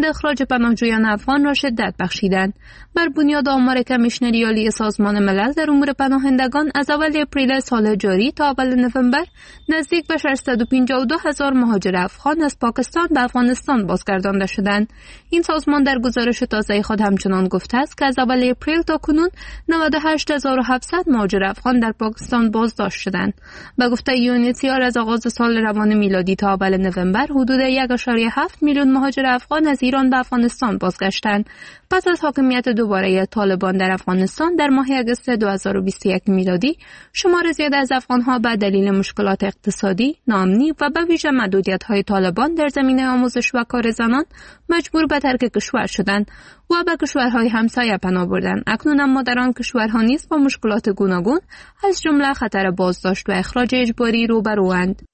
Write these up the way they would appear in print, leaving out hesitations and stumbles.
روند اخراج پناهجویان افغان را شدت بخشیدند. بر بنیاد آمار کمیشنری عالی سازمان ملل در امور پناهندگان از اول اپریل سال جاری تا اول نوامبر نزدیک به 652,000 مهاجر افغان از پاکستان به افغانستان بازگردانده شدند. این سازمان در گزارش تازه خود همچنان گفته است که از اول اپریل تا کنون 98,700 مهاجر افغان در پاکستان بازداشت شدند. به گفته یونیسیار از آغاز سال روان میلادی تا اول نوامبر حدود 1.7 میلیون مهاجر افغان از ایران به افغانستان بازگشتند. پس از حاکمیت دوباره طالبان در افغانستان در ماه اگست 2021 میلادی، شمار زیاد از افغانها به دلیل مشکلات اقتصادی، ناامنی و به ویژه محدودیت‌های طالبان در زمینه آموزش و کار زنان مجبور به ترک کشور شدند و به کشورهای همسایه پناه بردند. اکنون اما در آن کشورها نیز با مشکلات گوناگون از جمله خطر بازداشت و اخراج اجباری روبروند.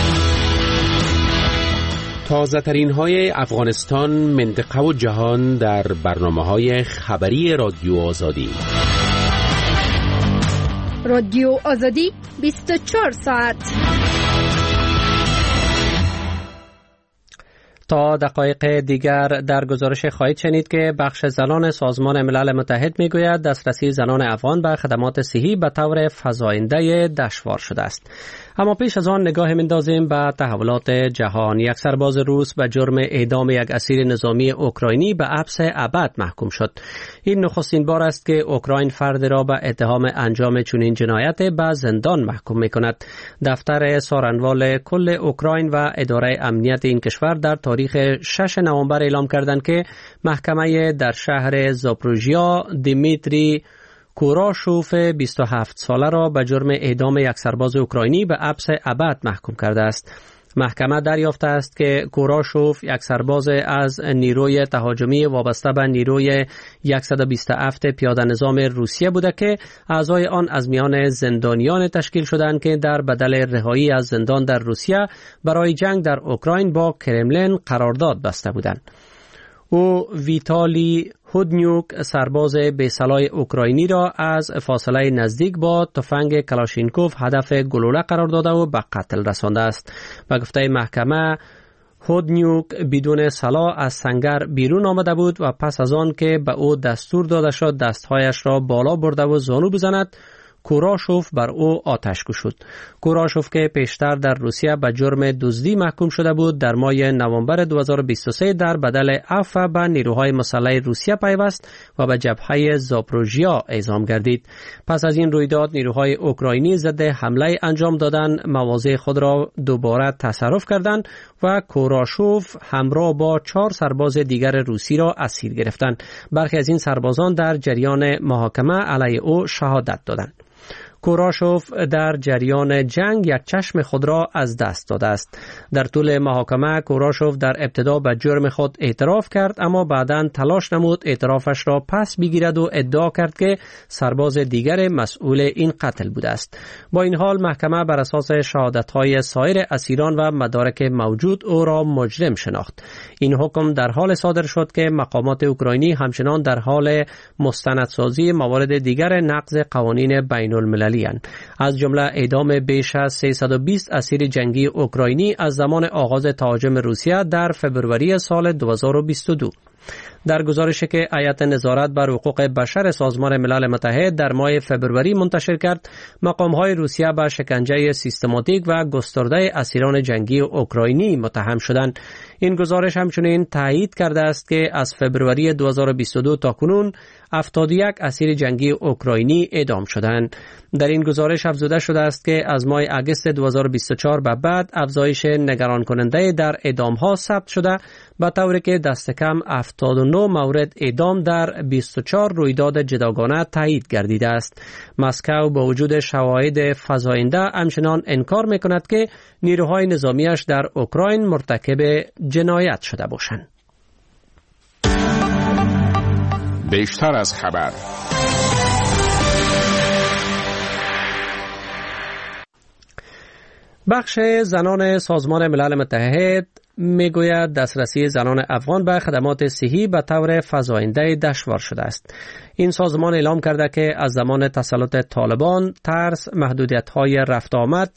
تازه ترین های افغانستان، منطقه و جهان در برنامه‌های خبری رادیو آزادی. رادیو آزادی 24 ساعت. تا دقایق دیگر در گزارش خواهید شنید که بخش زنان سازمان ملل متحد میگوید دسترسی زنان افغان به خدمات صحی به طور فزاینده دشوار شده است. اما پیش از آن نگاه می‌اندازیم به تحولات جهان. یک سرباز روس به جرم اعدام یک اسیر نظامی اوکراینی به حبس ابد محکوم شد. این نخستین بار است که اوکراین فرد را به اتهام انجام چنین جنایت به زندان محکوم می‌کند. دفتر سارنوال کل اوکراین و اداره امنیت این کشور در تاریخ 6 نوامبر اعلام کردند که محکمه در شهر زاپروژیا دیمیتری کوراشوف 27 ساله را به جرم اعدام یک سرباز اوکراینی به حبس ابد محکوم کرده است. محکمه دریافته است که کوراشوف یک سرباز از نیروی تهاجمی وابسته به نیروی 127 پیاده نظام روسیه بوده که اعضای آن از میان زندانیان تشکیل شدند که در بدل رهایی از زندان در روسیه برای جنگ در اوکراین با کرملین قرارداد بسته بودند. او ویتالی هودنیوک سرباز بی‌سلاح اوکراینی را از فاصله نزدیک با تفنگ کلاشینکوف هدف گلوله قرار داده و به قتل رسانده است. به گفته محکمه هودنیوک بدون سلاح از سنگر بیرون آمده بود و پس از آن که به او دستور داده شد دستهایش را بالا برده و زانو بزند، کوراشوف بر او آتش گشود. کوراشوف که پیشتر در روسیه به جرم دزدی محکوم شده بود، در ماه نوامبر 2023 در بدل عفو به نیروهای مسلح روسیه پیوست و به جبهه زاپروژیا اعزام گردید. پس از این رویداد نیروهای اوکراینی ضد حمله انجام دادند، مواضع خود را دوباره تصرف کردند و کوراشوف همراه با 4 سرباز دیگر روسی را اسیر گرفتند. برخی از این سربازان در جریان محاکمه علیه او شهادت دادند. کوراشوف در جریان جنگ یک چشم خود را از دست داده است. در طول محاکمه کوراشوف در ابتدا به جرم خود اعتراف کرد، اما بعداً تلاش نمود اعترافش را پس بگیرد و ادعا کرد که سرباز دیگر مسئول این قتل بوده است. با این حال محکمه بر اساس شهادت‌های سایر اسیران و مدارک موجود او را مجرم شناخت. این حکم در حال صادر شد که مقامات اوکراینی همچنان در حال مستندسازی موارد دیگر نقض قوانین بین‌المللی از جمله اعدام بیش از 320 اسیر جنگی اوکراینی از زمان آغاز تهاجم روسیه در فبروری سال 2022. در گزارشی که هیئت نظارت بر حقوق بشر سازمان ملل متحد در ماه فبروری منتشر کرد، مقام‌های روسیه به شکنجه سیستماتیک و گسترده اسیران جنگی اوکراینی متهم شدند. این گزارش همچنین تایید کرده است که از فبروری 2022 تا کنون 71 اسیر جنگی اوکراینی اعدام شدند. در این گزارش افزوده شده است که از ماه اگست 2024 به بعد افزایش نگران کننده در اعدام‌ها ثبت شده، به طوری که دست کم 79 مورد اعدام در 24 رویداد جداگانه تایید گردیده است. مسکو با وجود شواهد فزاینده همچنان انکار می‌کند که نیروهای نظامیش در اوکراین مرتکب جنایت شده باشند. بیشتر از خبر. بخش زنان سازمان ملل متحد میگوید دسترسی زنان افغان به خدمات صحی به طور فزاینده دشوار شده است. این سازمان اعلام کرده که از زمان تسلط طالبان ترس، محدودیت‌های رفت آمد،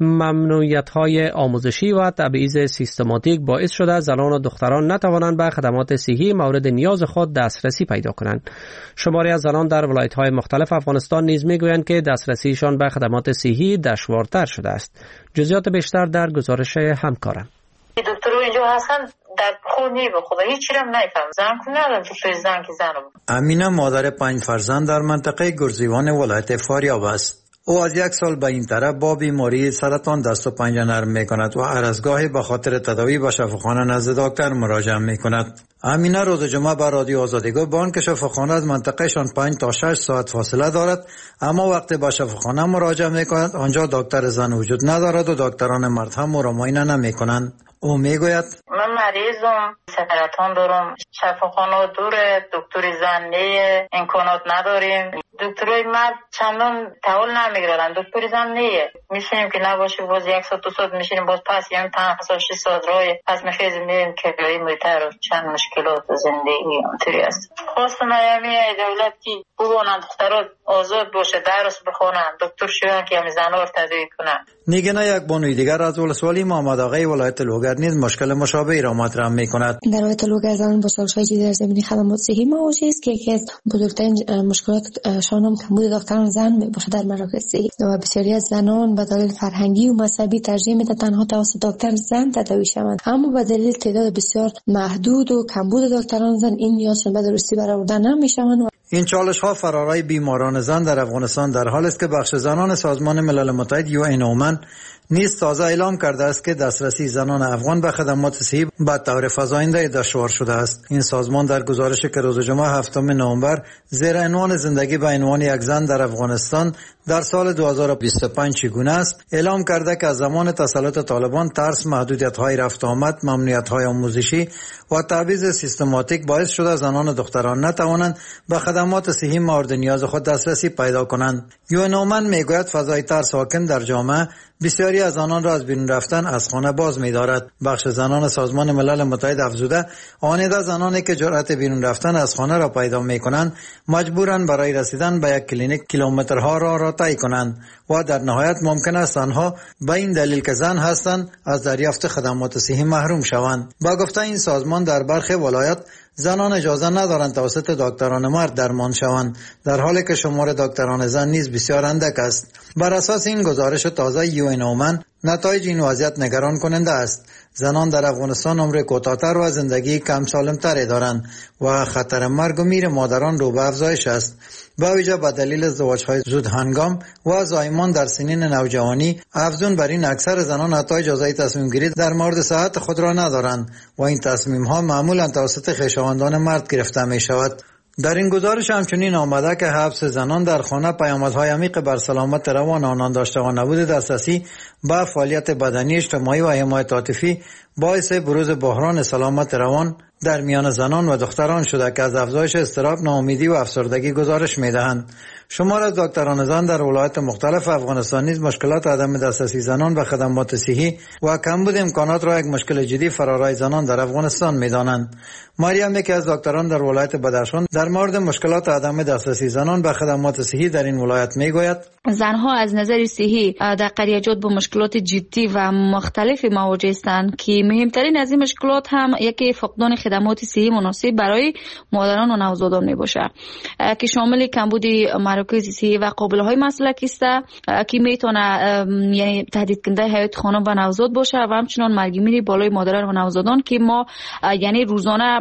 ممنوعیت‌های آموزشی و تبعیض سیستماتیک باعث شده زنان و دختران نتوانند به خدمات صحی مورد نیاز خود دسترسی پیدا کنند. شماری از زنان در ولایت‌های مختلف افغانستان نیز میگویند که دسترسیشان به خدمات صحی دشوارتر شده است. جزئیات بیشتر در گزارش همکارم. دکتر اینجا هستن در خود نی به خدا هیچ چیزی نمیفهم. زن کو ندارم تو زن که زنم. امینه مادر 5 فرزند در منطقه گرزیوان ولایت فاریاب است. او از 1 سال به این طرف با بیماری سرطان دست و پنجه نرم می کند و هر از گاهی به خاطر تداوی به شفاخانه نزد دکتر مراجعه می کند. امینه روز جمعه به رادیو آزادی گفت با آنکه شفاخانه از منطقهشان 5 تا 6 ساعت فاصله دارد، اما وقتی به شفاخانه مراجعه می کند آنجا دکتر زن وجود ندارد و دکتران مرد هم او را معاینه نمی کنند. او میگوید من مریضم، سرطان دارم، شفاخانه دوره، دکتر زن نیه، امکانات نداریم. دکترای مرد چندان تحول نمیگیرن، دکتر زن نیه. میشینیم که نباشه باز 1 ساعت 2 ساعت میشینیم باز پس یعنی 5 ساعت 6 ساعت راه پس میخیزیم میریم که گاهی میتر چند مشکلات زندگی اونطوری است. خواستم ایامی دولت که بگونن دخترات آزاد باشه، درس بخونن، دکتر شویان که همین زنها رو تداوی کنن. نیگنه یک بانوی دیگر از ولسوالی محمد آقای ولایت لوگر نیز مشکل مشابهی را مطرح می‌کند. در ولایت لوگر زنان با چالش‌های جدی در زمینه خدمات صحی مواجه است که یکی از بزرگترین مشکلاتشان هم کمبود دکتران زن میباشد در مراکز صحی و بسیاری از زنان به دلیل فرهنگی و مذهبی ترجیح میدهند تنها توسط دکتر زن تداوی شوند، اما به دلیل تعداد بسیار محدود و کمبود دکتران زن این نیازشان به درستی برآورده نمی‌شوند. این چالش‌ها فرارای بیماران زن در افغانستان در حال است که بخش زنان سازمان ملل متحد UN نیز تازه اعلام کرده است که دسترسی زنان افغان به خدمات صحی به طور فزاینده دشوار شده است. این سازمان در گزارشی که روز جمعه 7 نوامبر زیر عنوان زندگی به عنوان یک زن در افغانستان در سال 2025 چگونه است اعلام کرده که از زمان تسلط طالبان ترس، محدودیت‌های رفت آمد، ممنوعیت‌های آموزشی و تبعیض سیستماتیک باعث شده زنان و دختران نتوانند به خدمات صحی مورد نیاز خود دسترسی پیدا کنند. یونومن میگوید فضای ترس حاکم در جامعه بسیاری از آنان را از بیرون رفتن از خانه باز می‌دارد. بخش زنان سازمان ملل متحد افزوده آنیده زنانی که جرأت بیرون رفتن از خانه را پیدا می‌کنند مجبورند برای رسیدن به یک کلینیک کیلومترها را طی کنند و در نهایت ممکن است آنها به این دلیل که زن هستند از دریافت خدمات صحی محروم شوند. با گفته این سازمان در برخی ولایات زنان اجازه ندارند توسط دکتران مرد درمان شوند، در حالی که شمار دکتران زن نیز بسیار اندک است. بر اساس این گزارش تازه UN نتایج این وضعیت نگران کننده است. زنان در افغانستان عمر کوتاه‌تر و زندگی کم سالم‌تری دارند و خطر مرگ و میر مادران رو به افزایش است. با ویژه به دلیل ازدواج‌های زود هنگام و زایمان در سنین نوجوانی، افزون بر این اکثر زنان حتی اجازه تصمیم گیری در مورد صحت خود را ندارند و این تصمیم‌ها معمولاً توسط خویشاوندان مرد گرفته می‌شود. در این گزارش همچنین آمده که حبس زنان در خانه پیامدهای عمیق بر سلامت روان آنان داشته و نبود دسترسی به فعالیت بدنی، اجتماعی و حمایت عاطفی باعث بروز بحران سلامت روان در میان زنان و دختران شده که از افزایش اضطراب، ناامیدی و افسردگی گزارش می‌دهند. شمار از دکتران زن در ولایات مختلف افغانستان نیز مشکلات عدم دسترسی زنان به خدمات صحی و کمبود امکانات را یک مشکل جدی فرارای زنان در افغانستان می‌دانند. مریم یکی از دکتران در ولایت بدخشان در مورد مشکلات عدم دسترسی زنان به خدمات صحی در این ولایت میگوید: زنها از نظر صحی در قریجات با مشکلات جدی و مختلفی مواجه هستند که مهمترین از این مشکلات هم یکی فقدان خدمات صحی مناسب برای مادران و نوزادان میباشه که شامل کمبود مراکز صحی و قابل‌های مسلکی است که میتونه یعنی تهدید کننده حیات خانم و نوزاد باشه و همچنان مرگ میر بالای مادران و نوزادان که ما یعنی روزانه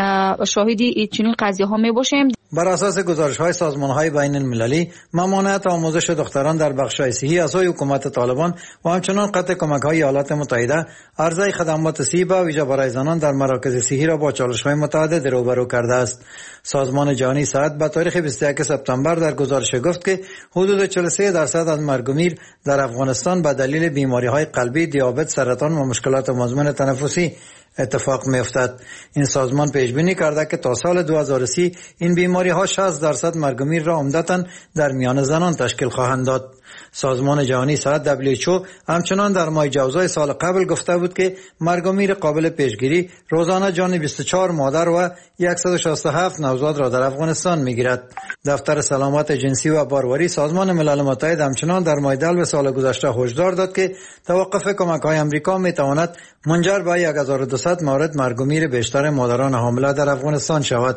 شاهدی چنین قضیه ها میباشیم. بر اساس گزارش‌های سازمان‌های بین‌المللی، ممانعت آموزش دختران در بخش‌های صحی از حکومت طالبان و همچنان قطع کمک‌های ایالات متحده عرضه خدمات صحی به ویژه برای زنان در مراکز صحی را با چالش‌های متعدد روبرو کرده است. سازمان جهانی صحت به تاریخ 21 سپتامبر در گزارش گفت که حدود 43% از مرگ و میر در افغانستان به دلیل بیماری‌های قلبی، دیابت، سرطان و مشکلات مزمن تنفسی اتفاق می‌افتد. این سازمان پیش بینی کرده که تا سال 2030 این بیماری بیماری ها 60% مرگ و میر را عمدتاً در میان زنان تشکیل خواهند داد. سازمان جهانی صحت WHO همچنان در ماه جوزای سال قبل گفته بود که مرگ و میر قابل پیشگیری روزانه جان 24 مادر و 167 نوزاد را در افغانستان میگیرد. دفتر سلامت جنسی و باروری سازمان ملل متحد همچنان در ماه دلو سال گذشته هشدار داد که توقف کمک‌های آمریکا میتواند منجر به 1200 مورد مرگ و میر بیشتر مادران حامله در افغانستان شود.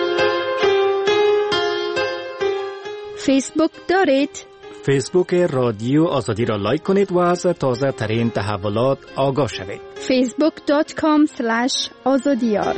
فیسبوک دارید؟ فیسبوک رادیو آزادی را لایک کنید و از تازه ترین تحولات آگاه شوید. facebook.com/azadiyar.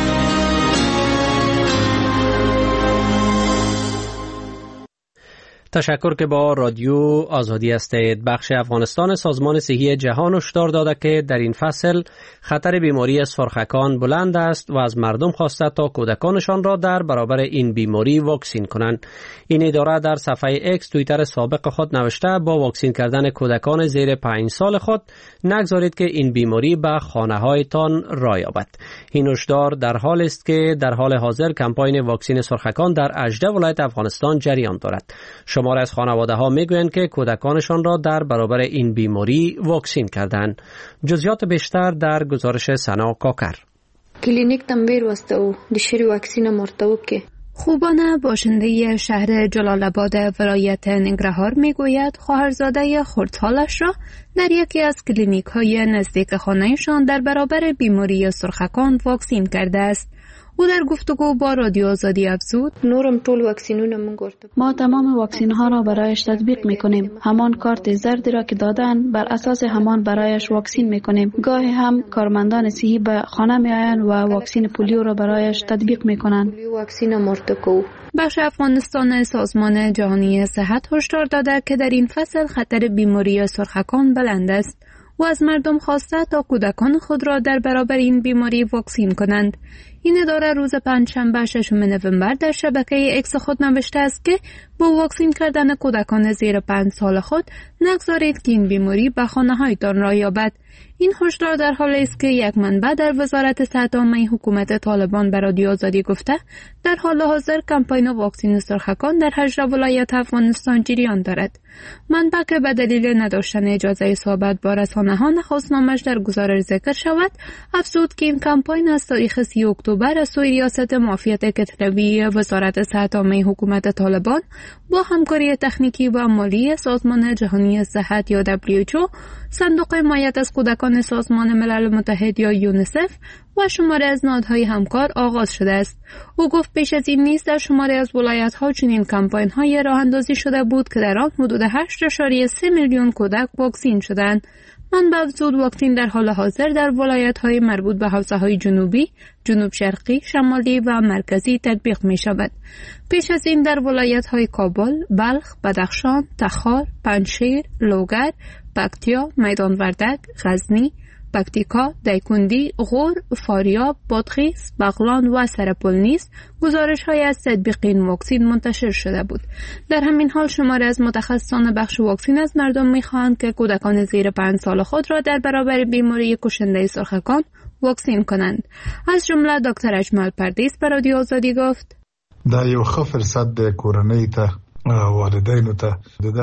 تشکر که با رادیو آزادی هستید. بخش افغانستان سازمان صحی جهان هشدار داده که در این فصل خطر بیماری سرخکان بلند است و از مردم خواسته تا کودکانشان را در برابر این بیماری واکسین کنند. این اداره در صفحه اکس توییتر سابق خود نوشته با واکسین کردن کودکان زیر 5 سال خود نگذارید که این بیماری به خانه‌هایتان راه یابد. این هشدار در حال است که در حال حاضر کمپاین واکسین سرخکان در 18 ولایت افغانستان جریان دارد. شماری از خانواده‌ها میگویند که کودکانشان را در برابر این بیماری واکسین کردند. جزئیات بیشتر در گزارش سنا کاکر. کلینیک تنبیر وستو دشری واکسین مرتوب که خوبانه باشنده شهر جلال آباد ولایت ننگرهار میگوید خواهرزاده خردسالش را در یکی از کلینیک‌های نزدیک خانه‌شان در برابر بیماری سرخکان واکسین کرده است. او در گفتگو با رادیو آزادی افزود: نورم طول واکسینونه من گرفته. ما تمام واکسین ها را برایش تطبیق میکنیم. همان کارت زردی را که دادن بر اساس همان برایش واکسین میکنیم. گاهی هم کارمندان صحی به خانه میآیند و واکسین پولیو را برایش تطبیق میکنند. واکسین مرتکو. بخش افغانستان سازمان جهانی صحت هشدار داده که در این فصل خطر بیماری سرخکان بلند است و از مردم خواسته تا کودکان خود را در برابر این بیماری واکسین کنند. این اداره روز پنجشنبه 6 نوامبر در شبکه اکس خود نوشته است که با واکسین کردن کودکان زیر 5 سال خود نگذارید که این بیماری به خانه‌هایتان راه یابد. این هشدار در حالی است که یک منبع در وزارت صحت عامه حکومت طالبان به رادیو آزادی گفته در حال حاضر کمپاین واکسین سرخکان در 18 ولایت افغانستان جریان دارد. منبع که به دلیل نداشتن اجازه صحبت با رسانه‌ها نخواست نامش در گزارش ذکر شود، افزود که این کمپاین از تاریخ 30 اکتبر از سوی ریاست معافیت کتلوی وزارت صحت عامه حکومت طالبان با همکاری تکنیکی و مالی سازمان جهانی صحت یا WHO، صندوق حمایت از کودکان سازمان ملل متحد یا یونیسف و شماره از نهادهای همکار آغاز شده است. او گفت پیش از این نیز در شماره از ولایت‌ها چنین کمپاین‌های راه اندازی شده بود که در آن حدود 8.3 میلیون کودک واکسین شدند. منبع افزود واکسین در حال حاضر در ولایت‌های مربوط به حوزه‌های جنوبی، جنوب شرقی، شمالی و مرکزی تطبیق می‌شود. پیش از این در ولایت‌های کابل، بلخ، بدخشان، تخار، پنجشیر، لوگر، پکتیا، میدان وردک، غزنی، پکتیکا، دایکندی، غور، فاریاب، بادغیس، بغلان و سرپل نیز گزارش‌های از تطبیق این واکسین منتشر شده بود. در همین حال شماری از متخصصان بخش واکسین از مردم می‌خواهند که کودکان زیر 5 سال خود را در برابر بیماری کشنده سرخکان واکسین کنند. از جمله دکتر اجمل پردیس به رادیو آزادی گفت: دا یو ښه فرصت د کورنۍ ته والدینو ته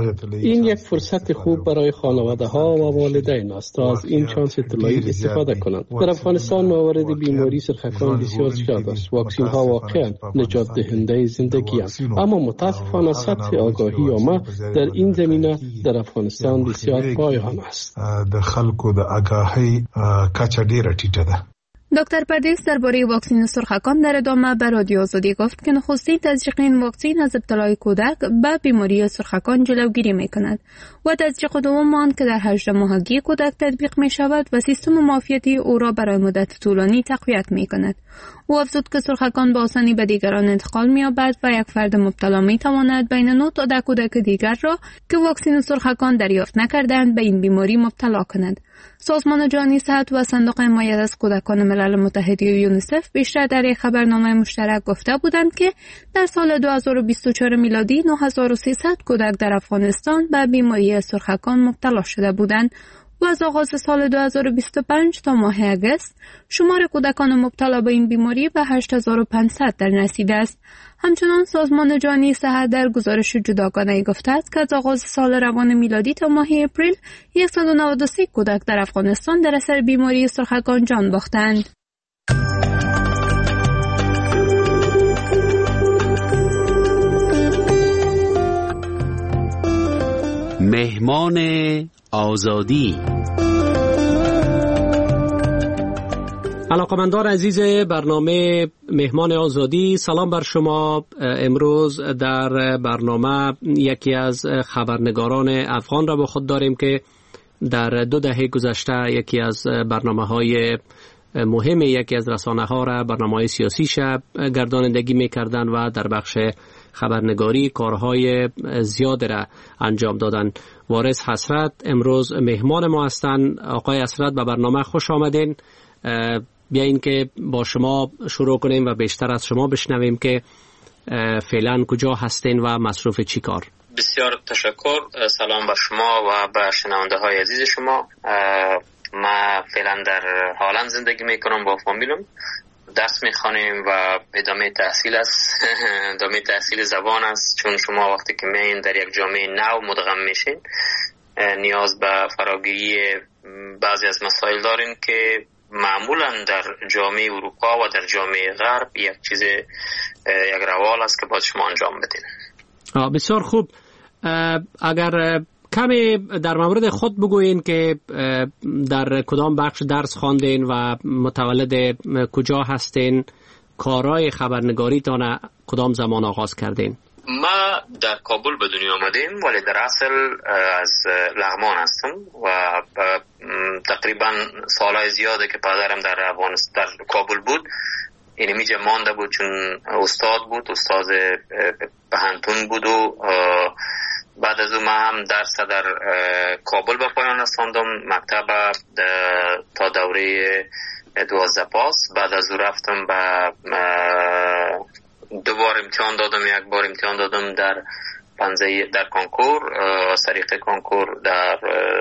این یک فرصت خوب برای خانواده ها و والدین است تا از این شانس طلایی استفاده کنند. در افغانستان موارد بیماری سرخکان بسیار زیاد است. واکسین ها واقعا نجات دهنده زندگی است، اما متاسفانه سطح آگاهی عامه در این زمینه در افغانستان بسیار پایان است. د خلکو د آگاهی کچه ډیره ټیټه ده. دکتر پردیس درباره واکسین سرخکان در ادامه به رادیو آزادی گفت که نخستین تزریق این واکسین از ابتلای کودک به بیماری سرخکان جلوگیری می‌کند و تزریق دوم آن که در 18 ماهگی کودک تطبیق می‌شود و سیستم معافیتی او را برای مدت طولانی تقویت می‌کند. او افزود که سرخکان با آسانی به دیگران انتقال می‌یابد و یک فرد مبتلا می‌تواند بین 9 تا 10 کودک دیگر را که واکسین سرخکان دریافت نکردند به این بیماری مبتلا کند. سازمان جهانی صحت و صندوق حمایت از کودکان ملل متحد یا یونیسف بیشتر در یک خبرنامه مشترک گفته بودند که در سال 2024 میلادی 9300 کودک در افغانستان به بیماری سرخکان مبتلا شده بودند. و از آغاز سال 2025 تا ماه اگست شمار کودکان مبتلا به این بیماری به 8500 در رسیده است. همچنان سازمان جهانی صحت در گزارش جداگانه‌ای گفته است که از آغاز سال روان میلادی تا ماه اپریل 193 کودک در افغانستان در اثر بیماری سرخگان جان باختند. مهمان آزادی. علاقمندان عزیز برنامه مهمان آزادی، سلام بر شما. امروز در برنامه یکی از خبرنگاران افغان را با خود داریم که در 2 دهه گذشته یکی از برنامه‌های مهم یکی از رسانه‌ها را، برنامه‌های سیاسی شب گردانندگی می‌کردند و در بخش خبرنگاری کارهای زیاد را انجام دادن. وارث حسرت امروز مهمان ما هستند. آقای حسرت به برنامه خوش آمدین. بیایین که با شما شروع کنیم و بیشتر از شما بشنویم که فعلا کجا هستین و مصروف چی کار. بسیار تشکر. سلام بر شما و به شنونده های عزیز شما. ما فعلا در هالند زندگی میکنم با فامیلم. درس میخوانیم و ادامه تحصیل است. ادامه تحصیل زبان است، چون شما وقتی که میین در یک جامعه نو مدغم میشین نیاز به فراگیری بعضی از مسائل دارین که معمولا در جامعه اروپا و در جامعه غرب یک روال است که باید شما انجام بدین. بسیار خوب. اگر کمی در مورد خود بگوین که در کدام بخش درس خواندین و متولد کجا هستین، کارهای خبرنگاریتان کدام زمان آغاز کردین؟ ما در کابل به دنیا آمدیم، ولی در اصل از لغمان هستم و تقریبا سالهای زیاده که پدرم در کابل بود. این میجا مانده بود چون استاد بود، استاد پهنتون بود و بعد از اون ما هم درس در کابل به پایان رساندم، مکتب تا دوره 12 پاس. بعد از اون رفتم به 2 بار امتحان دادم. 1 بار امتحان دادم در کانکور، طریق کانکور در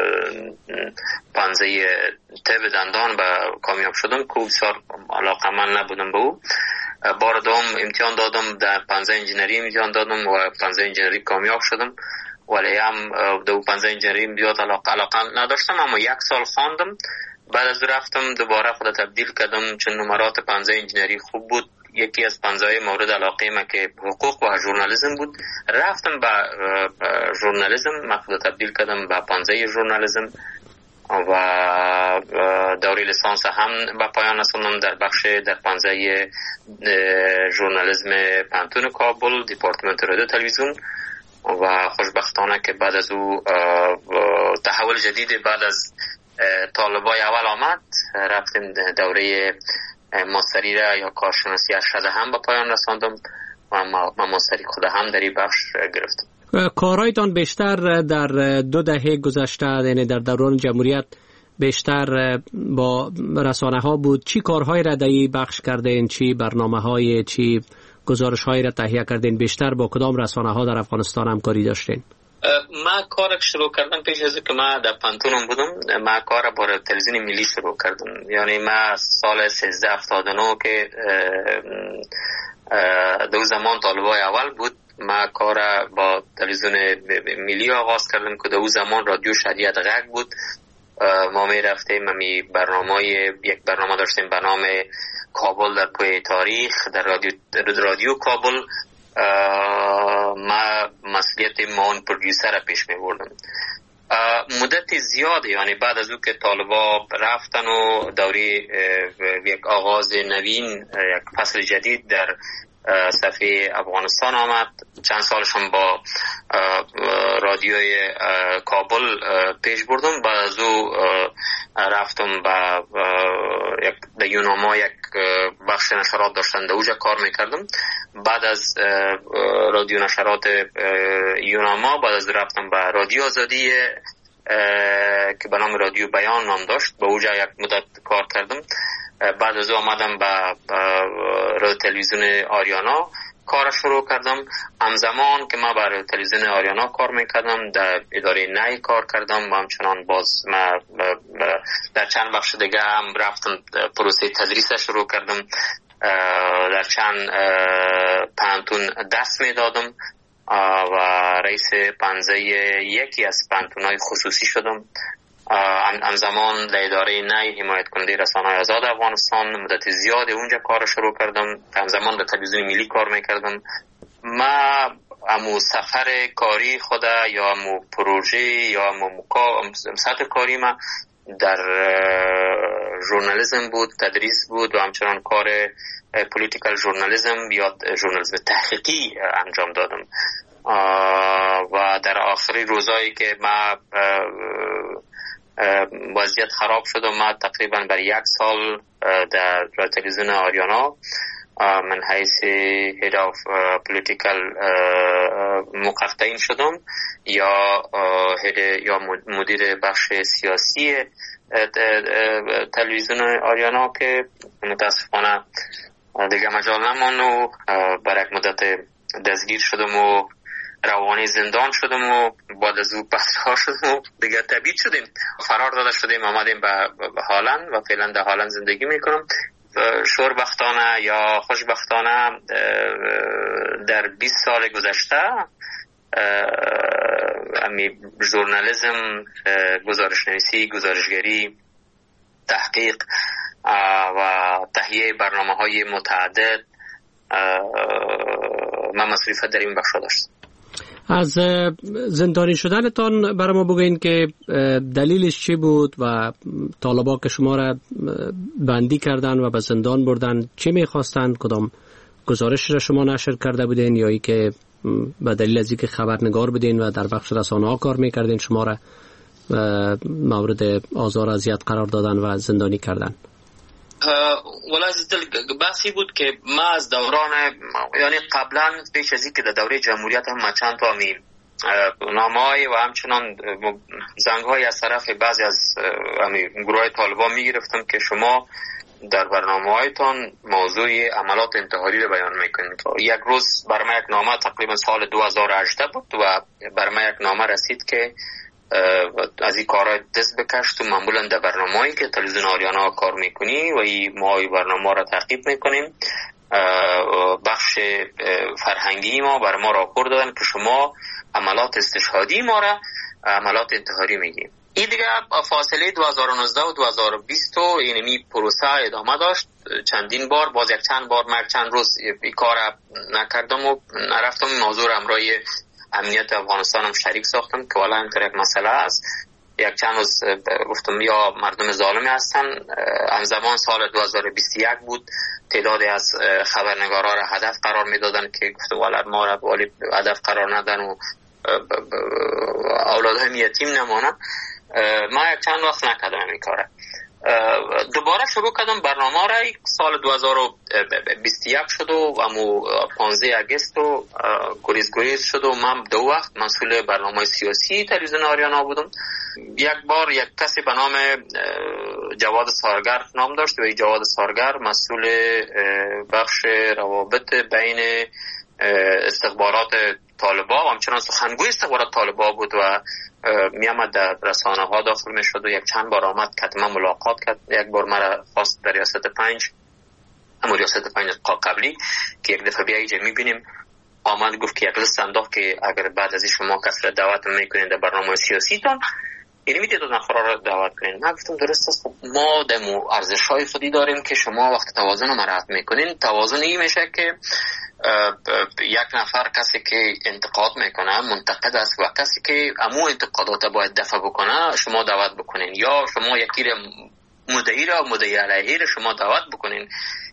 پنزه طب دندان به کامیاب شدم که بسیار علاقه‌مند نبودم به او. بار دوم امتحان دادم در پنزه انجینری امتحان دادم و پنزه انجینری کامیاب شدم، ولی هم دو پنزه انجینری زیاد علاقه نداشتم، اما 1 سال خواندم. بعد از رفتم دوباره خود تبدیل کردم چون نمرات پنزه انجینری خوب بود. یکی از پنزه‌های مورد علاقه من که حقوق و ژورنالیسم بود، رفتم به ژورنالیسم. من خود تبدیل کردم به پنزه ژورنالیسم و دوره لیسانس هم به پایان رساندم در پنزه ژورنالیسم پانتون کابل، دپارتمنت رادیو تلویزیون. و خوشبختانه که بعد از او تحول جدید بعد از طالبای اول آمد، رفتیم دوره ماستری را یا کارشناسی ارشد هم به پایان رساندم و من ماستری خود هم در این بخش گرفتم. کارهایتان بیشتر در 2 دهه گذشته، یعنی در دوران جمهوریت، بیشتر با رسانه ها بود. چی کارهای را در این بخش کردین؟ چی برنامه های، چی گزارش هایی را تهیه کردین؟ بیشتر با کدام رسانه ها در افغانستان همکاری داشتین؟ ما کار شروع کردم پیش از که ما در پانتونم بودم. ما کار با تلویزیون ملی شروع کردم. یعنی ما سال 1379 که دو زمان طالبای اول بود، ما کار با تلویزیون ملی آغاز کردم که دو زمان رادیو شریعت غږ بود. ما می رفتیم یک برنامه داشتیم به نام کابل در پویه تاریخ در رادیو کابل. ما مسئولیت معاون پرودیوسر را پیش می بردم. مدت زیاد، یعنی بعد از او که طالبا رفتن و دوره یک آغاز نوین، یک فصل جدید در صفحه افغانستان آمد. چند سالشم با رادیوی کابل پیش بردم. بعد از او رفتم به یوناما، یک بخش نشرات داشتن، اوجا کار میکردم. بعد از رادیو نشرات یوناما، بعد از رفتم به رادیو آزادی که به نام رادیو بیان نام داشت، به اوجا یک مدت کار کردم. بعد از او آمدم به رادیو تلویزیون آریانا کار شروع کردم. همزمان که ما برای تلویزیون آریانا کار میکردم، در اداره نی کار کردم و همچنان باز ما در چند بخش دیگه هم رفتم پروسه تدریس شروع کردم. در چند پانتون درس میدادم و رئیس پنزه یکی از پانتون‌های خصوصی شدم. همزمان در اداره نی حمایت کننده رسانه‌های آزاد افغانستان مدت زیاد اونجا کار شروع کردم. همزمان به تلویزیون ملی کار میکردم. ما امو سفر کاری خود یا امو پروژه یا امو سطح کاری ما در ژورنالیسم بود، تدریس بود و همچنان کار پولیتیکال ژورنالیسم یا ژورنالیسم تحقیقی انجام دادم. و در آخری روزایی که ما وضعیت خراب شد و ما تقریبا بر 1 سال در تلویزیون آریانا من حیث هید آف پولیتیکال مقطعین شدم یا مدیر بخش سیاسی تلویزیون آریانا که متاسفانه دیگه مجال نماند و برای یک مدت دستگیر شدم و روانی زندان شدم و بعد از او بحث‌ها شدم و دیگه تبعید شدیم، فرار داده شدیم، آمدیم به هالند و فعلا در هالند زندگی میکنم. شوربختانه یا خوشبختانه در 20 سال گذشته امی ژورنالیسم، گزارشنویسی، گزارشگری، تحقیق و تهیه برنامه‌های متعدد من مسئولیت در این بخش داشتم. از زندانی شدنتان برای ما بگوین که دلیلش چی بود و طالبا که شما را بندی کردن و به زندان بردن چی میخواستن؟ کدام گزارش را شما نشر کرده بودین یا ای که به دلیل از اینکه خبرنگار بودین و در بخش رسانه ها کار میکردین شما را مورد آزار اذیت قرار دادن و زندانی کردن؟ ولی بحثی بود که ما از دوران یعنی قبلا پیش از اینکه در دوره جمهوریت هم چند تا نامه‌های و همچنان زنگ‌های از طرف بعضی از گروه طالبان می‌گرفتم که شما در برنامه‌هایتان موضوع عملات انتحاری رو بیان می‌کنید. یک روز بر من یک نامه تقریبا سال 2018 بود و بر من یک نامه رسید که از این کارهای دست بکش، تو معمولا در برنامه‌ای که تلویزیون آریانا کار میکنی و ما این برنامه را تعقیب میکنیم، بخش فرهنگی ما بر ما راپور دادن که شما عملات استشهادی ما را عملات انتحاری میگیم. این دیگه فاصله 2019 و 2020 اینمی پروسه ادامه داشت. چندین بار باز یک چند بار من چند روز این کار نکردم و نرفتم. موضوع امرای امنیت افغانستان هم شریک ساختم که والا اینطور یک مسئله است. یک چند روز گفتم یا مردم ظالمی هستن. همزمان سال 2021 بود، تعدادی از خبرنگارا را هدف قرار میدادن که گفتم والا ما را والی هدف قرار ندن و اولادهم یتیم نمانن. ما یک چند وقت نکردم این کاره. دوباره شروع کردم برنامه را. سال 2021 شد و امو 15 اگست و گریز شد و من 2 وقت مسئول برنامه سیاسی تلویزیون آریانا بودم. یک بار یک کسی به نام جواد سارگر نام داشت و این جواد سارگر مسئول بخش روابط بین استخبارات طالبا و همچنان سخنگوی استخبارات طالبا بود و می آمد در رسانه ها داخل می شد و یک چند بار آمد که من ملاقات کرد. یک بار مرا خواست در ریاست 5 اما ریاست 5 قبلی که یک دفعه بیا اینجا می بینیم، آمد گفت که یک لیست انداخت که اگر بعد از این شما کسی را دعوت میکنین در برنامه سیاسی تان یعنی میتونید نفرا را دعوت کنین. من گفتم درست است، ما دمو ارزش های خودی داریم که شما وقت توازن رو مراعات میکنین. توازن این میشه که یک نفر کسی که انتقاد میکنه منتقد است و کسی که امو انتقادات باید دفع بکنه شما دعوت بکنین، یا شما یکی را مدعی علیه را شما دعوت بکنین.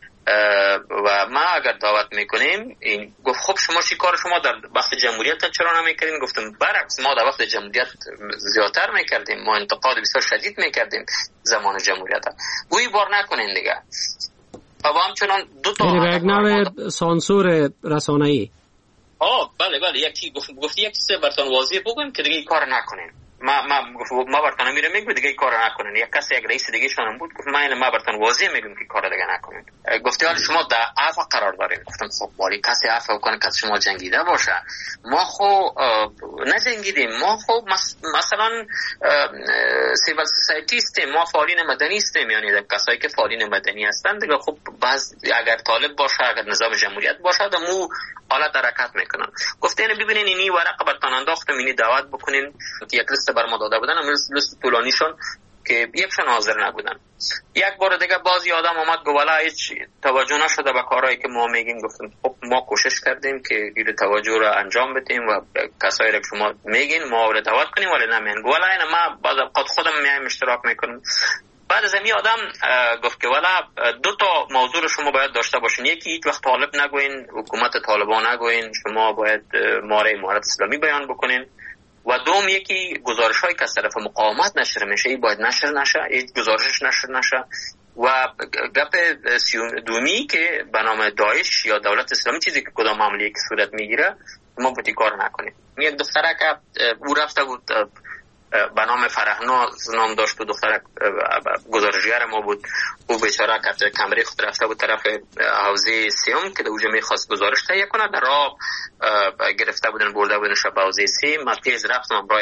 و ما اگر دعوت میکنیم این گفت خب شما چی کار شما در وقت جمهوریت چرا نمیکردین؟ گفتم برعکس، ما در وقت جمهوریت زیادتر میکردیم، ما انتقاد بسیار شدید میکردیم زمان جمهوریت. گویی بار نکنین دیگه. و همچنان دو تا یک نوع سانسور رسانه‌ای. بله یکی گفتی یک چیز براتون واضح بگم که دیگه این کار نکنین. ما برتون میره میگم دیگه کار نکنین. یک کسی یک رئیس دیگه شون بود گفت ما برتون واضح میگم که کار دیگه نکنین. گفته حالا شما در عفو قرار دارین. گفتم خب ولی کسی عفو کنه که شما جنگیده باشه. ما خو نجنگیدیم. ما خو مثلا سیویل سوسایتی استیم، ما فعالین مدنی استیم، یعنی کسایی که فعالین مدنی هستند دیگه خب بعض اگر طالب باشه اگر نظام جمهوریت باشه دمو حالت حرکت میکنن. گفتین ببینین اینی ورقه برتون انداختم، اینی دعوت بکنین که یک لیست بر ما داده بودن، لیست طولانیشون که یکشون حاضر نبودن. یک بار دیگه باز یادم اومد گفت والا هیچ توجه نشده به کارهایی که ما میگیم. گفتم خب ما کوشش کردیم که این توجه رو انجام بدیم و کسایی رو که شما میگین ما رو دعوت کنیم ولی نمیان. والا اینا ما بعد خودم میایم اشتراک میکنیم. بعد از این آدم گفت که والا دو تا موضوع رو شما باید داشته باشین. یکی هیچ وقت طالب نگوین، حکومت طالبان نگوین، شما باید ماره امارت اسلامی بیان بکنین. و دوم یکی گزارش‌هایی که از طرف مقاومت نشر میشه ای باید نشر نشه، هیچ گزارشش نشر نشه. و گپ دومی که به نام داعش یا دولت اسلامی چیزی که کدام عملیه که صورت میگیره ما باید کار نکنیم. یک دختره که او رفته بود به نام فرهناز نام داشت و دختر گزارشگر ما بود. او بیچاره کمره خود رفته بود طرف حوزه سیوم که دوجه میخواست گزارش تهیه کنه. در راه گرفته بودن برده بودن شب حوزه سیم. من تیز رفتم امراه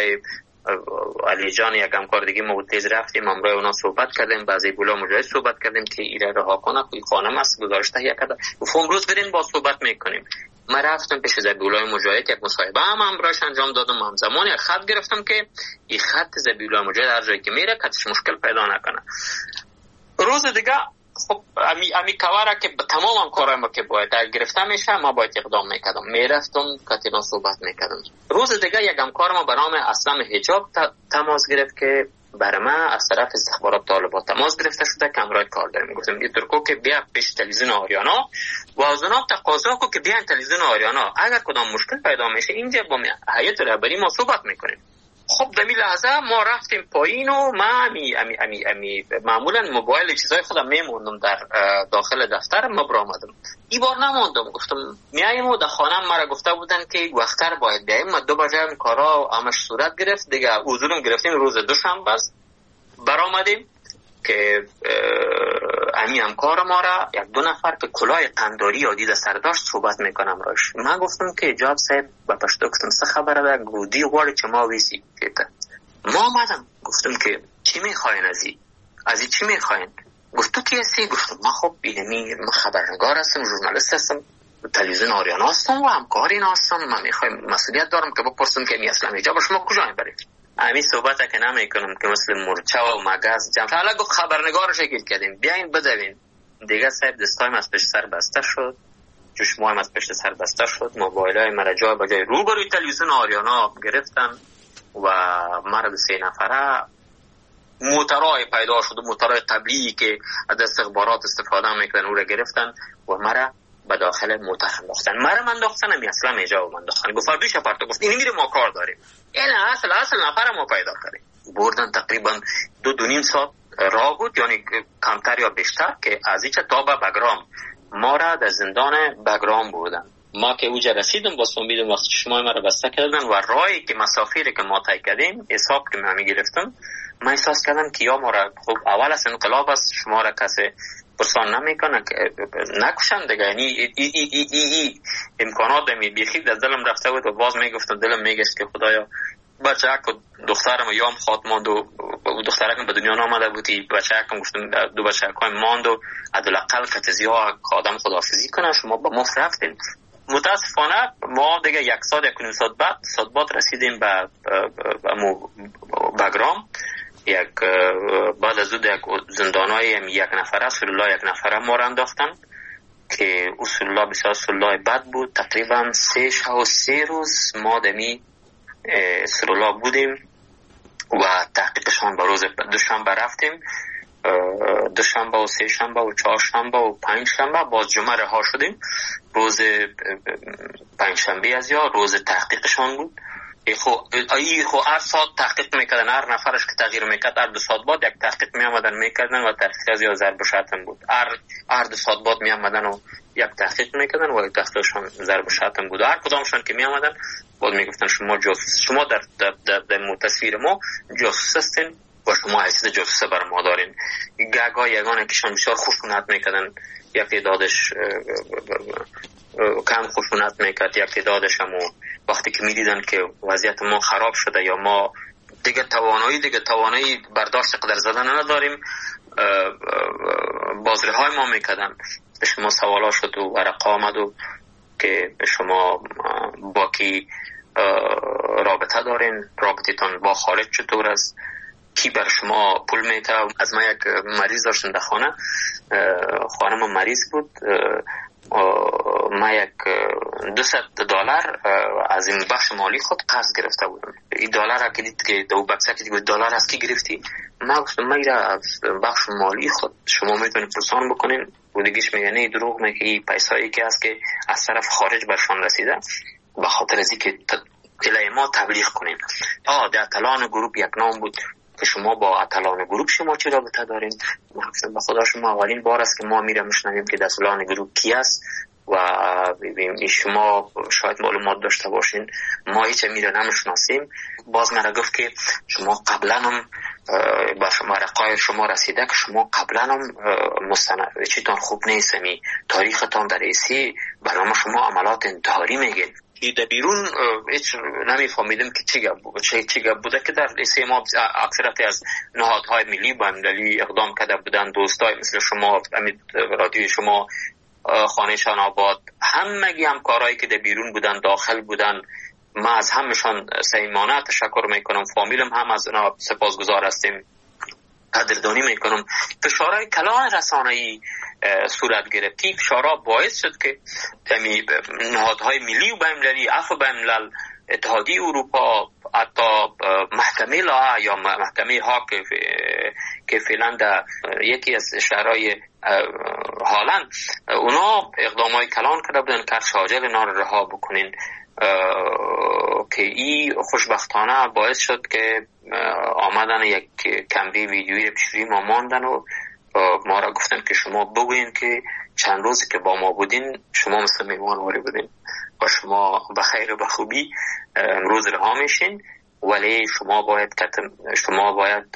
علی جان یک همکار دیگه ما بود تیز رفتیم امراه اونا صحبت کردیم. بعضی بولا مجاهد صحبت کردیم که ایره رها کنه کوی خانم است گزارش تهیه کرده. امروز برین با صحبت میکنیم. من رفتم پیش زبیولای مجاهد یک مصاحبه هم امراش انجام دادم. همزمان یک خط گرفتم که این خط زبیولای مجاهد هر جایی که میره کتش مشکل پیدا نکنه. روز دیگه خب امی کواره که تمام کارهای ما که باید گرفته میشه ما باید اقدام میکردم. میرفتم کتینا صحبت میکردم. روز دیگه یک همکار ما به نام اسلم حجاب تماس گرفت که برای ما از طرف استخبارات طالبان تماس گرفته شده که امروز کار داریم. گفتم این ترکو که بیا پیش تلویزیون آریانا و از اونا تقاضا کو که بیان تلویزیون آریانا اگر کدام مشکل پیدا میشه اینجا با هیئت رهبری ما صحبت میکنیم. خب در این لحظه ما رفتیم پایین و ما معمولا موبایل چیزای خودم میموندم در داخل دفتر ما برآمدم. این بار نموندم. گفتم میایم و در خانم مرا گفته بودن که وقتر باید بیایم. ما 2 بجه کارا همش صورت گرفت دیگه. حضورم گرفتیم روز دوشنبه برآمدیم که همکار ما را 1-2 نفر که کلاه قنداری یا دید سرداشت صحبت میکنم راش. من گفتم که جواب صاحب با پشتو گفتم سه خبره ده گودی غواری که ما ویسی فیتا. ما آمدم گفتم که چی میخواین از چی میخواین؟ گفت تو کی هستی؟ گفتم من خب من خبرنگار هستم، ژورنالیست هستم، تلویزیون آریانا هستم و همکاری هستم. من میخوایم مسئولیت دارم که بپرسم که اسلام حجاب شما کجا میبرید؟ همین صحبت که نمیکنم که مثل مرچه و مگس جمع حالا گفت خبرنگار شکل کردیم بیاین بدوین دیگه. صاحب دستایم از پشت سر بسته شد، چشمایم از پشت سر بسته شد، موبایلای مرا جای بجای روبروی تلویزیون آریانا گرفتن و مرا به 3 نفره موترای پیدا شد، موترای قبلی که از استخبارات استفاده میکنن او را گرفتن و مرا به داخل موتر انداختن. مرا انداختن امی اصلا میجا انداختن. گفت فردوش پارتو گفت این میره ما کار داریم. این اصل نفر ما پیدا کردیم. بردن تقریبا 2.5 ساعت راه بود، یعنی کمتر یا بیشتر که از اینجا تا به بگرام ما را در زندان بگرام بردن. ما که اوجا رسیدم با سومیدم وقت چشمای ما را بسته کردن و راهی که مسافری که ما طی کردیم حساب که من گرفتم من احساس کردم که یا ما را خب اول از انقلاب است شما را کسی پرسان نمیکنه نکشن دیگه. یعنی ای امکانات می بیخید از دلم رفته بود و باز میگفتم دلم میگشت که خدایا بچه‌ک دخترم یام خاط ماند و دخترکم به دنیا آمده بودی بچه‌کم گفتم 2 بچه‌کم ماند و حداقل کتزیا آدم خداحافظی کنه شما با ما رفتین. متاسفانه ما دیگه 1 ساعت 1.5 ساعت بعد رسیدیم به بگرام. بعد از اون زندانای 1 نفره رسول الله 1 نفره ما را انداختن که رسول الله بسیار رسول الله بد بود. تقریبا 3 روز ما دمی رسول الله بودیم و تحقیقشان به روز دوشنبه رفتیم. دوشنبه و 3 شنبه و 4 شنبه و 5 شنبه باز جمعه رها شدیم. روز 5 شنبه از یا روز تحقیقشان بود خو هر ساعت تحقیق میکردن، هر نفرش که تغییر میکرد هر 2 ساعت بعد یک تحقیق میامدن میکردن و تحقیق از یا ضرب شتم بود. هر 2 ساعت بعد میامدن و یک تحقیق میکردن و تحقیقشون ضرب شتم بود. هر کدامشون که میامدن بعد میگفتن شما جاسوس، شما در تصویر ما جاسوس هستین و شما حیثیت جاسوس بر ما دارین. گاگا یگانه کشان بسیار خشونت میکردن، یک تعدادش کم خشونت میکرد، یک تعدادش هم وقتی که میدیدن که وضعیت ما خراب شده یا ما دیگه توانایی برداشت قدر زدن نداریم، بازرهای ما میکردن. به شما سوالا شد و ورقه آمد و که شما با کی رابطه دارین، رابطتان با خارج چطور است، کی بر شما پول میده. از ما یک مریض داشتن در خانه، خانم مریض بود، ما یک $200 از این بخش مالی خود قرض گرفته بودم. این دلار را که دید که دو بکسه که دید دلار از کی گرفتی؟ ما گفتم ما ایره از بخش مالی خود شما میتونید پرسان بکنین. و دیگهش میگه نه دروغ میگه، این پیسایی که هست که از طرف خارج برشان رسیده به خاطر از اینکه الی ما تبلیغ کنین. در اتلان گروپ یک نام بود که شما با اتلان گروپ شما چه رابطه دارین؟ ما گفتم به خدا شما اولین بار است که ما میرم میشنویم که اتلان گروپ کی است و شما شاید معلومات داشته باشین، ما هیچ میره نمیشناسیم. باز مرا گفت که شما قبلا هم با شما رقای شما رسیده که شما قبلا هم مستند چیتان خوب نیست، تاریختان در ایسی برنامه شما عملات انتحاری میگین. در بیرون هیچ نمیفهمیدم که چی گپ بوده که در ایسی ما اکثرت از نهادهای ملی با المللی اقدام کرده بودن. دوستای مثل شما، رادیوی شما، خانه‌شان آباد، همگی همکارایی که در بیرون بودن داخل بودن، ما از همشان صمیمانه تشکر میکنم. فامیلم هم از اونا سپاسگزار هستیم، قدردانی میکنم. فشارهای کلان رسانه‌ای صورت گرفت. این فشارها باعث شد که نهادهای ملی و بین‌المللی، عفو بین‌الملل، اتحادیه اروپا، حتی محکمه لاها یا محکمه ها که فعلا در یکی از شهرهای هالند اونا اقدامای کلان کرده بودن که شاجل اینا رو رها بکنین، که این خوشبختانه باعث شد که آمدن یک کمری ویدیویی پیشوری ما ماندن و ما را گفتن که شما بگوین که چند روزی که با ما بودین شما مثل میوان واری بودین و شما بخیر و بخوبی امروز رها میشین، ولی شما باید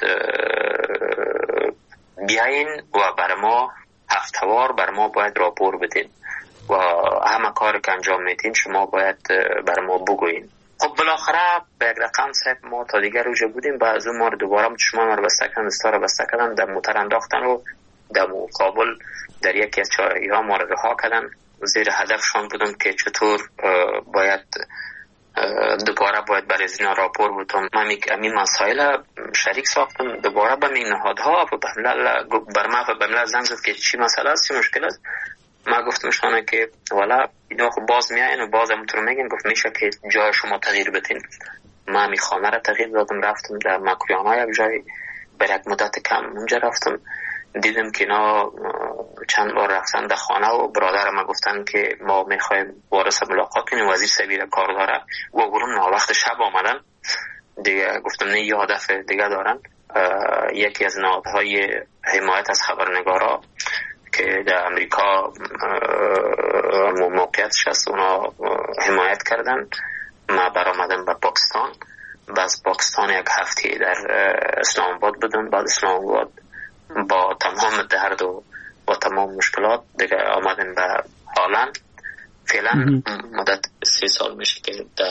بیاین و بر ما هفتهوار بر ما باید راپور بدین و همه کار که انجام میدین شما باید بر ما بگوین. خب بالاخره به یک رقم صاحب ما تا دیگر روزه بودیم، بعد ما رو دوباره چشما ما رو بسته کردن، دستا رو بسته کردن، در موتر انداختن و در مقابل در یکی از چایی ها ما رو رها کردن. زیر هدفشان بودم که چطور باید دوباره برای از اینا راپور بودم. من این مسائل شریک ساختم دوباره به این نهادها و بر ما به ملل زنگ زد که چی مسئله است، چی مشکل است. ما گفتمشانه که والا اینا خب باز میاین و باز همونطور میگن. گفت میشه که جای شما تغییر بدین. من می خانه را تغییر دادم، رفتم در مکریانا یک جای بر یک مدت کم اونجا رفتم، دیدم که اینا چند بار رفتن در خانه و برادر ما گفتن که ما میخوایم وارث ملاقات کنیم، وزیر سبیر کار داره و گفتم نه وقت شب آمدن دیگه. گفتم نه یه هدف دیگه دارن. یکی از نهادهای حمایت از خبرنگارا که در امریکا موقعیتش هست اونا حمایت کردن. ما برآمدم به پاکستان، باز پاکستان یک هفته در اسلام آباد بودم. بعد اسلام آباد با تمام درد و تمام مشکلات دیگه آمدم به هالند. فعلا مدت 3 سال میشه که در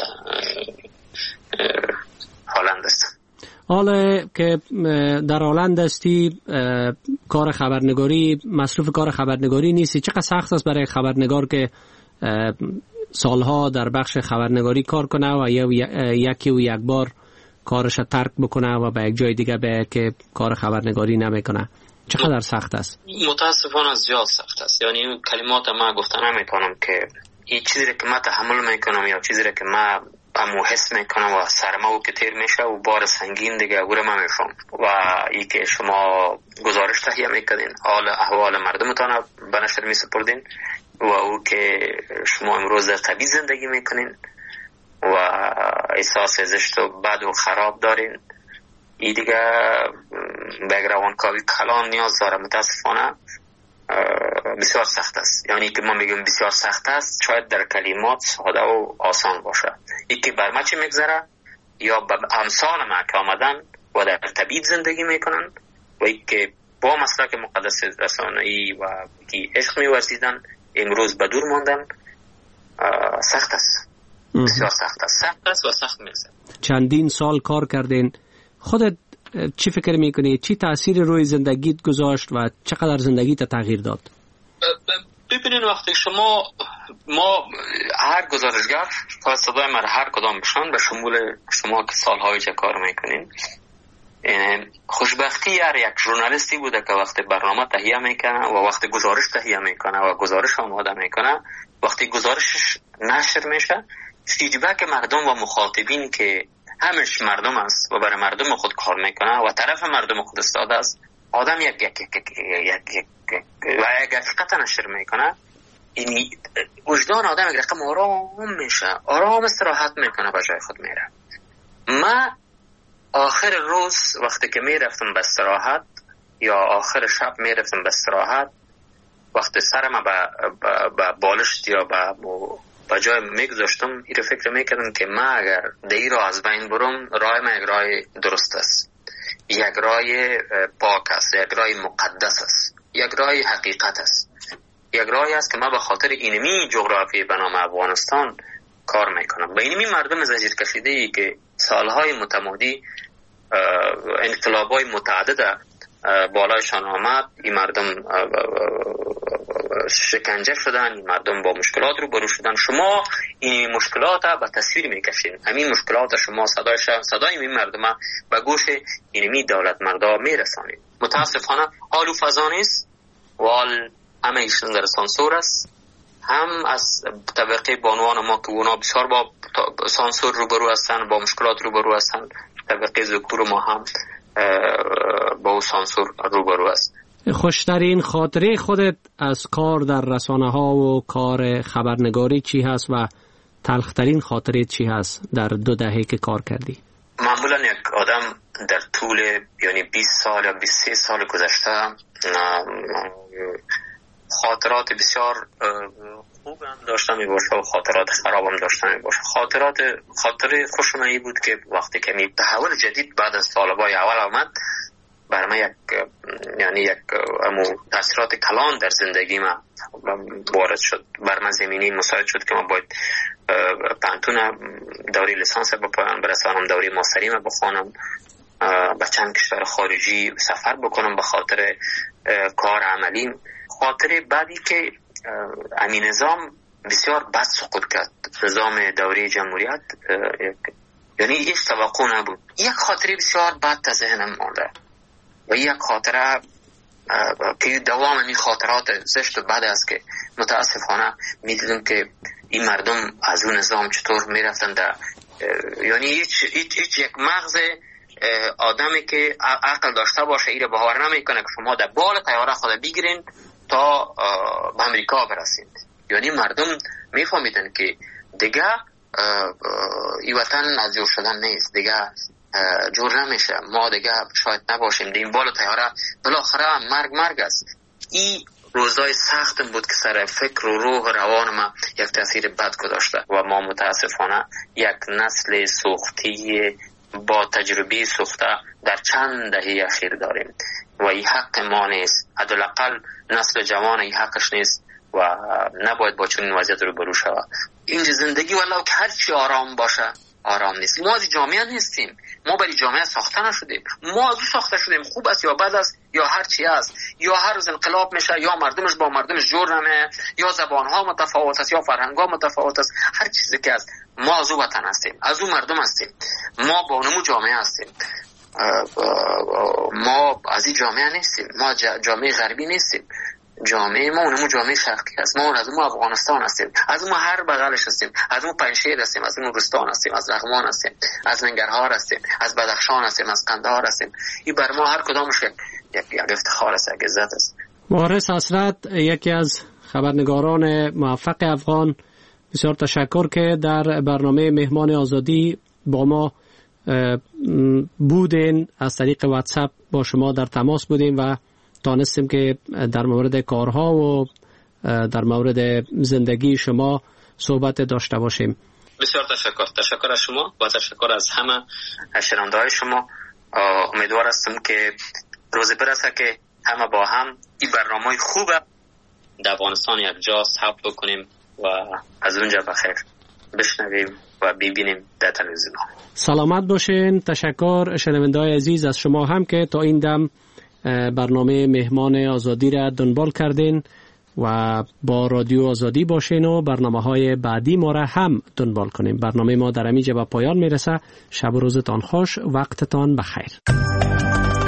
هالند هستم. حالا که در هالند هستی، کار خبرنگاری، مصروف کار خبرنگاری نیستی، چقدر سخت است برای خبرنگار که سالها در بخش خبرنگاری کار کنه و یکی و یک بار کارش ترک بکنه و به یک جای دیگه به که کار خبرنگاری نمیکنه؟ چقدر سخت است؟ متاسفانه زیاد سخت است. یعنی این کلمات ما گفتن نمیتونم که این چیزی که ما تحمل میکنم یا چیزی که ما امو حس میکنم و سرما و کتیر میشه و بار سنگین دیگه گوره من میفهم. و ای که شما گزارش تهیه میکنین، حال احوال مردمتان به نشر میسپردین و او که شما امروز در طبیع زندگی میکنین و احساس زشت و بد و خراب دارین. این دیگه به روانکاوی کلان نیاز داره. متاسفانه بسیار سخت است. یعنی که ما میگم بسیار سخت است شاید در کلمات ساده و آسان باشه. این که بر ما چی میگذره یا به امثال ما که آمدن و در طبیعت زندگی میکنن و این که با مسلک مقدس رسانه‌ای و که عشق میورزیدن امروز به دور ماندن، سخت است. بسیار سخت است. سخت است و سخت میگذره. چندین سال کار کردین. خودت چی فکر میکنی؟ چی تأثیر روی زندگیت گذاشت و چقدر زندگیت تغییر داد؟ ببینین وقتی ما هر گزارشگر تا صدای ما هر کدام بشن به شمول شما که سالهای چه کار میکنین، خوشبختی هر یک ژورنالیستی بوده که وقتی برنامه تهیه میکنه و وقتی گزارش تهیه میکنه و گزارش آماده میکنه، وقتی گزارشش نشر میشه فیدبک مردم و مخاطبین که همش مردم است و برای مردم خود کار میکنه و طرف مردم خود استاد است، آدم یک حقیقت نشر میکنه، این وجدان آدم یک رقم آرام میشه، آرام استراحت میکنه، به جای خود میره. ما آخر روز وقتی که میرفتم به استراحت یا آخر شب میرفتم به استراحت، وقتی سرم به بالشت یا به جای میگذاشتم، این رو فکر میکردم که ما اگر دی را از بین برم، راه ما یک راه درست است، یک راه پاک است، یک راه مقدس است، یک راه حقیقت است، یک راهی است که ما به خاطر اینمی جغرافی به نام افغانستان کار میکنم. به اینمی مردم زنجیر کشیده ای که سالهای متمادی انقلابای متعدد بالایشان آمد، این مردم شکنجه شدن، این مردم با مشکلات روبرو شدن. شما این مشکلات به تصویر میکشین، همین مشکلات شما صدای این مردم به گوش اینمی دولت مردا میرسانید. متاسفانه حال و فضا نیست و حال همه ایشون در سانسور است. هم از طبقه بانوان ما که اونا بسیار با سانسور روبرو هستن، با مشکلات روبرو هستن، طبقه ذکور ما هم با سانسور روبرو است. خوشترین خاطره خودت از کار در رسانه ها و کار خبرنگاری چی هست و تلخترین خاطره چی هست در 2 دهه که کار کردی؟ معمولا یک آدم در طول یعنی 20 سال یا 23 سال گذشته خاطرات بسیار خوب هم داشته می باشه و خاطرات خراب هم داشته می باشه. خاطره خوشم این بود که وقتی که می تحول جدید بعد از طالبای اول آمد، بر من یک تاثیرات کلان در زندگی ما وارد شد. بر من زمینی مساعد شد که من باید پانتون دوری لیسانس بپایان برسانم، دوری ماستری ما بخوانم، به چند کشور خارجی سفر بکنم به خاطر کار عملیم. خاطره بعدی که همین نظام بسیار بد سقوط کرد، نظام دوری جمهوریت، یعنی هیچ توقع نبود. یک خاطره بسیار بد تا ذهنم مانده و یک خاطره که دوام این خاطرات زشت و بد است که متاسفانه میدیدم که این مردم از اون نظام چطور میرفتن در یعنی هیچ یک مغز آدمی که عقل داشته باشه ایره باور نمیکنه که شما در بال طیاره خود بگیرین تا به امریکا برسید. یعنی مردم میفهمیدن که دیگه این وطن از جور شدن نیست، دیگه جور نمیشه، ما دیگه شاید نباشیم این بال طیاره، بالاخره مرگ است. این روزای سخت بود که سر فکر و روح و روان ما یک تاثیر بد گذاشته و ما متاسفانه یک نسل سوختی با تجربه سوخته در چند دهه اخیر داریم و این حق ما نیست. حداقل نسل جوان این حقش نیست و نباید با چنین وضعیت روبرو شود. اینجا زندگی ولو که هر چی آرام باشه آرام نیست. ما از جامعه نیستیم، ما برای جامعه ساخته نشدیم، ما از او ساخته شدیم. خوب است یا بد است یا هر چی است، یا هر روز انقلاب میشه یا مردمش با مردمش جور نمیه، یا زبانها متفاوت است یا فرهنگ‌ها متفاوت است، هر چیزی که است. ما از او وطن هستیم، از او مردم هستیم، ما با اونمو جامعه هستیم، ما از این جامعه نیستیم، ما جامعه غربی نیستیم، جامعه ما اونمو جامعه شرقی هست، ما از اون افغانستان هستیم، از اون هر بغلش هستیم، از اون پنجشیر هستیم، از اون روستان هستیم، از لغمان هستیم، از ننگرهار هستیم، از بدخشان هستیم، از قندهار هستیم. این بر ما هر کدامش یک افتخار است، یک عزت است. وارث حسرت یکی از خبرنگاران موفق افغان، بسیار تشکر که در برنامه مهمان آزادی با ما بودین. از طریق واتساپ با شما در تماس بودیم و تانستیم که در مورد کارها و در مورد زندگی شما صحبت داشته باشیم. بسیار تشکر از شما و تشکر از همه شنونده های شما. امیدوار هستم که روزی برسه که همه با هم این برنامه خوبه در افغانستان یک جا ثبت بکنیم و از اونجا بخیر بشنویم و ببینیم در تلویزیون. سلامت باشین. تشکر شنونده‌های عزیز از شما هم که تا این دم برنامه مهمان آزادی را دنبال کردین و با رادیو آزادی باشین و برنامه‌های بعدی ما را هم دنبال کنیم. برنامه ما در همینجا به پایان میرسه. شب و روزتان خوش، وقتتان بخیر.